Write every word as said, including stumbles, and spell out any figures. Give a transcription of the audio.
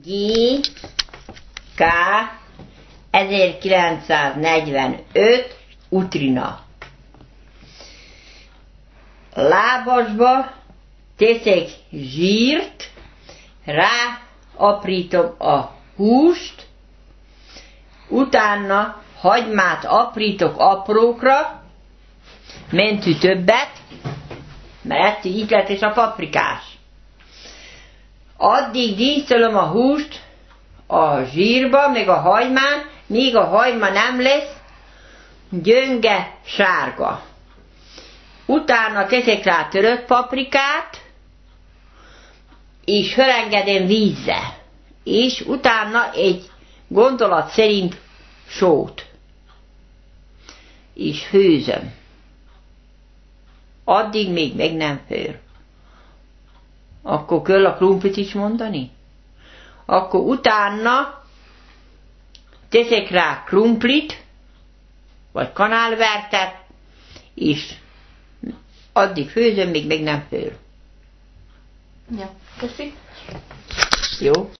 G. K. ezerkilencszáznegyvenöt. Utrina. Lábasba teszek zsírt, rá aprítom a húst, utána hagymát aprítok aprókra, mentű többet, mert ettől ízletes a paprikás. Addig díszölöm a húst a zsírba, meg a hagymán, míg a hagyma nem lesz gyönge sárga. Utána teszek rá törött paprikát, és hörengedem vízzel, és utána egy gondolat szerint sót, és főzöm. Addig még meg nem főr. Akkor kell a krumplit is mondani? Akkor utána teszek rá krumplit, vagy kanálvertet, és addig főzöm, még meg nem főr. Ja, köszi. Jó.